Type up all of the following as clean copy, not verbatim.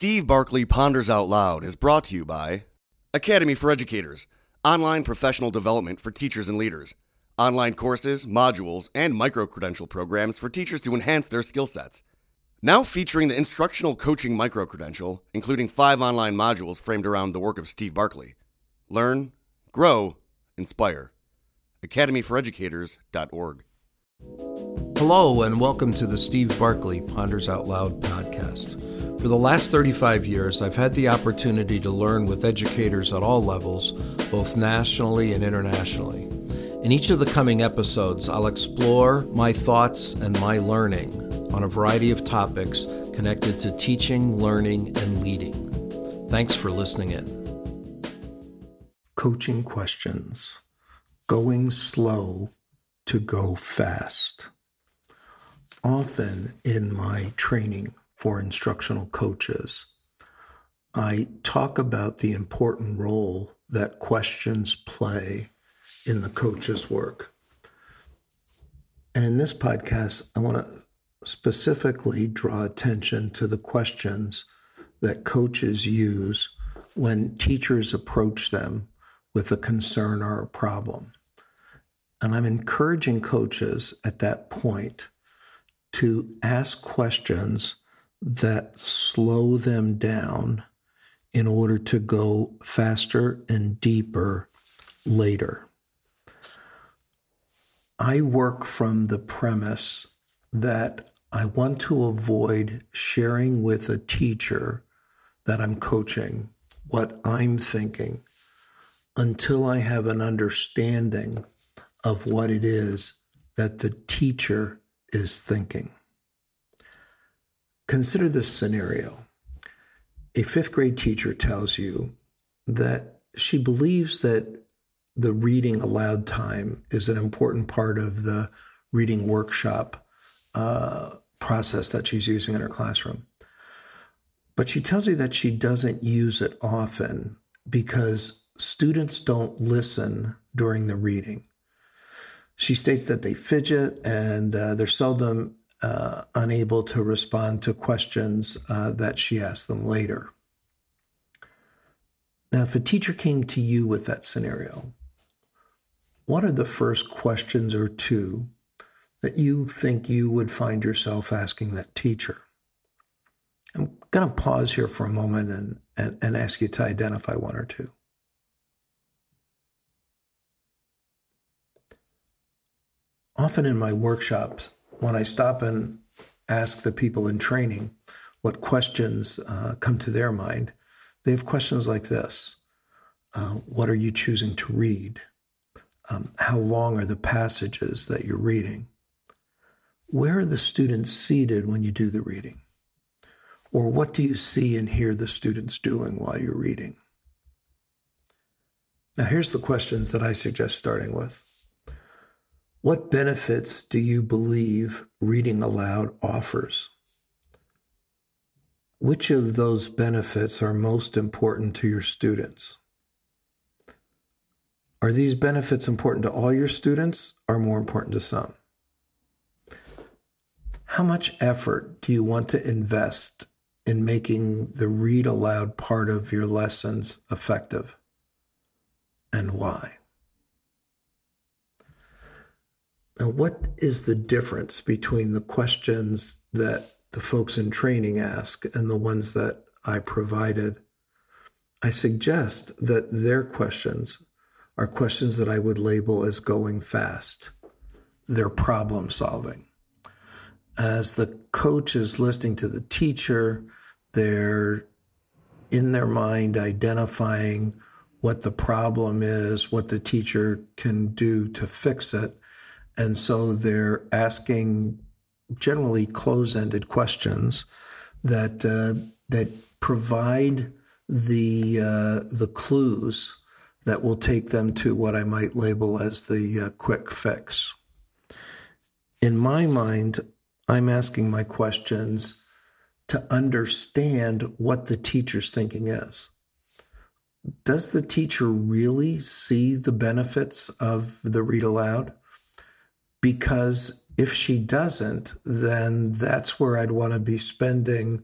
Steve Barkley Ponders Out Loud is brought to you by Academy for Educators, online professional development for teachers and leaders, online courses, modules, and micro-credential programs for teachers to enhance their skill sets. Now featuring the instructional coaching micro-credential, including 5 online modules framed around the work of Steve Barkley. Learn, grow, inspire. academyforeducators.org. Hello, and welcome to the Steve Barkley Ponders Out Loud podcast. For the last 35 years, I've had the opportunity to learn with educators at all levels, both nationally and internationally. In each of the coming episodes, I'll explore my thoughts and my learning on a variety of topics connected to teaching, learning, and leading. Thanks for listening in. Coaching questions. Going slow to go fast. Often in my training for instructional coaches, I talk about the important role that questions play in the coach's work. And in this podcast, I want to specifically draw attention to the questions that coaches use when teachers approach them with a concern or a problem. And I'm encouraging coaches at that point to ask questions that slow them down in order to go faster and deeper later. I work from the premise that I want to avoid sharing with a teacher that I'm coaching what I'm thinking until I have an understanding of what it is that the teacher is thinking. Consider this scenario. A 5th grade teacher tells you that she believes that the reading aloud time is an important part of the reading workshop process that she's using in her classroom. But she tells you that she doesn't use it often because students don't listen during the reading. She states that they fidget and they're seldom unable to respond to questions that she asks them later. Now, if a teacher came to you with that scenario, what are the first questions or two that you think you would find yourself asking that teacher? I'm going to pause here for a moment and ask you to identify one or two. Often in my workshops, when I stop and ask the people in training what questions come to their mind, they have questions like this. What are you choosing to read? How long are the passages that you're reading? Where are the students seated when you do the reading? Or what do you see and hear the students doing while you're reading? Now, here's the questions that I suggest starting with. What benefits do you believe reading aloud offers? Which of those benefits are most important to your students? Are these benefits important to all your students or more important to some? How much effort do you want to invest in making the read aloud part of your lessons effective? And why? Now, what is the difference between the questions that the folks in training ask and the ones that I provided? I suggest that their questions are questions that I would label as going fast. They're problem solving. As the coach is listening to the teacher, they're in their mind identifying what the problem is, what the teacher can do to fix it. And so they're asking generally close-ended questions that provide the clues that will take them to what I might label as the quick fix. In my mind, I'm asking my questions to understand what the teacher's thinking is. Does the teacher really see the benefits of the read aloud? Because if she doesn't, then that's where I'd want to be spending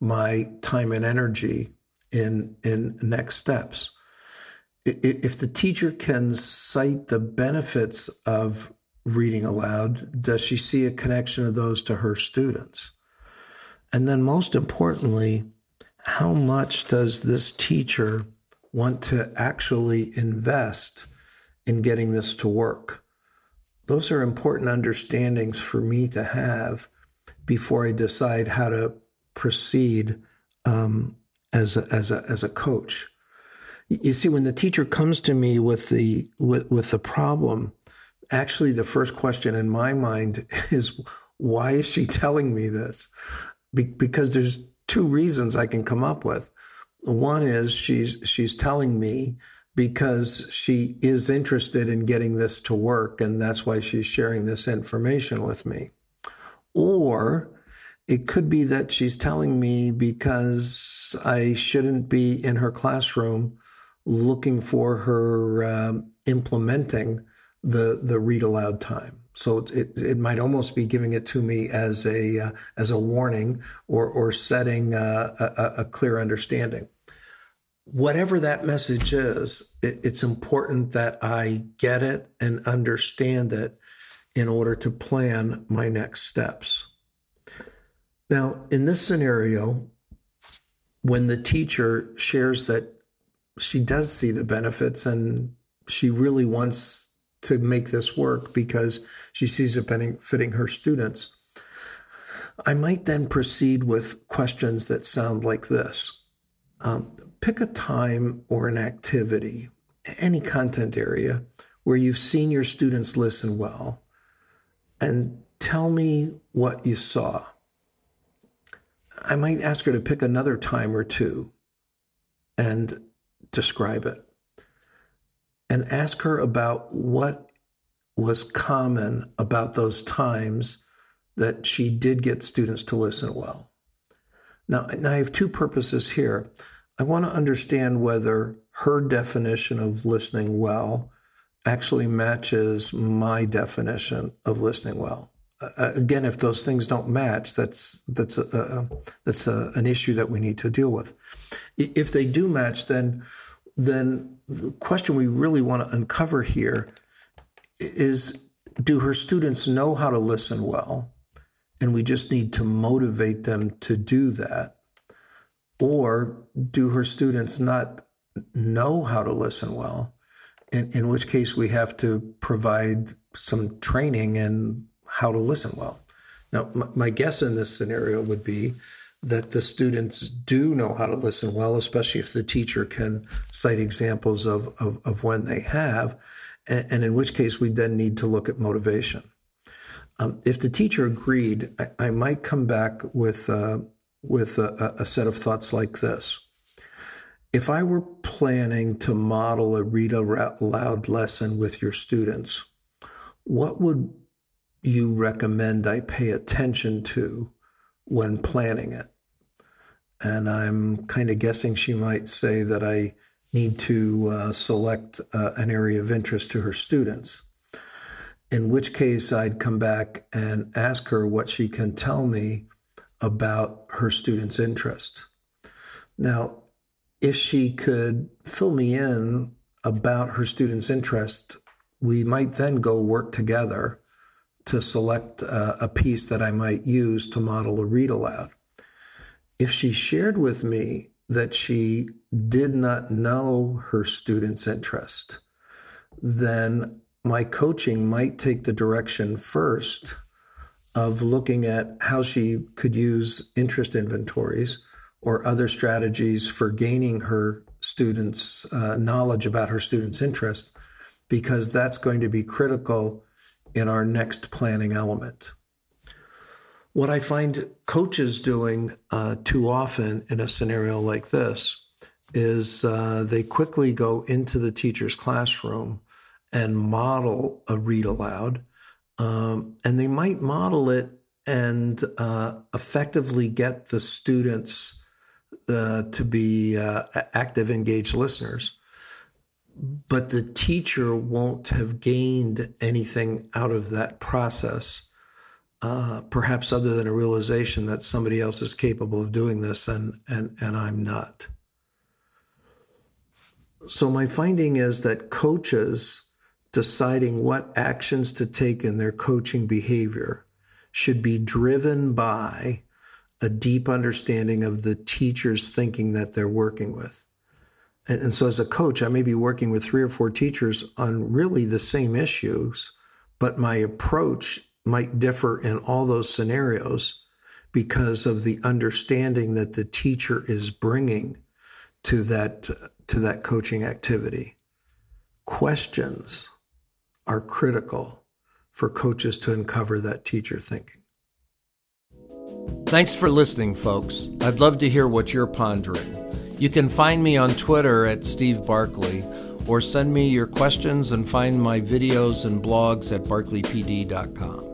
my time and energy in next steps. If the teacher can cite the benefits of reading aloud, does she see a connection of those to her students? And then most importantly, how much does this teacher want to actually invest in getting this to work? Those are important understandings for me to have before I decide how to proceed as a coach. You see, when the teacher comes to me with the problem, actually the first question in my mind is, why is she telling me this? Because there's two reasons I can come up with. One is she's telling me because she is interested in getting this to work, and that's why she's sharing this information with me. Or it could be that she's telling me because I shouldn't be in her classroom looking for her implementing the read aloud time. So it might almost be giving it to me as a warning or setting a clear understanding. Whatever that message is, it's important that I get it and understand it in order to plan my next steps. Now, in this scenario, when the teacher shares that she does see the benefits and she really wants to make this work because she sees it benefiting her students, I might then proceed with questions that sound like this. Pick a time or an activity, any content area, where you've seen your students listen well, and tell me what you saw. I might ask her to pick another time or two and describe it. And ask her about what was common about those times that she did get students to listen well. Now I have two purposes here. I want to understand whether her definition of listening well actually matches my definition of listening well. Again, if those things don't match, that's an issue that we need to deal with. If they do match, then the question we really want to uncover here is, do her students know how to listen well? And we just need to motivate them to do that. Or do her students not know how to listen well? In which case we have to provide some training in how to listen well. Now, my guess in this scenario would be that the students do know how to listen well, especially if the teacher can cite examples of when they have, and in which case we then need to look at motivation. If the teacher agreed, I might come back with a set of thoughts like this. If I were planning to model a read aloud lesson with your students, what would you recommend I pay attention to when planning it? And I'm kind of guessing she might say that I need to select an area of interest to her students, in which case I'd come back and ask her what she can tell me about her students' interest. Now, if she could fill me in about her students' interest, we might then go work together to select a piece that I might use to model a read aloud. If she shared with me that she did not know her students' interest, then my coaching might take the direction first of looking at how she could use interest inventories or other strategies for gaining her students' knowledge about her students' interest, because that's going to be critical in our next planning element. What I find coaches doing too often in a scenario like this is they quickly go into the teacher's classroom and model a read aloud, and they might model it and effectively get the students to be active, engaged listeners. But the teacher won't have gained anything out of that process perhaps other than a realization that somebody else is capable of doing this and I'm not. So my finding is that coaches deciding what actions to take in their coaching behavior should be driven by a deep understanding of the teacher's thinking that they're working with. And so as a coach, I may be working with 3 or 4 teachers on really the same issues, but my approach might differ in all those scenarios because of the understanding that the teacher is bringing to that coaching activity. Questions are critical for coaches to uncover that teacher thinking. Thanks for listening, folks. I'd love to hear what you're pondering. You can find me on Twitter at Steve Barkley, or send me your questions and find my videos and blogs at barkleypd.com.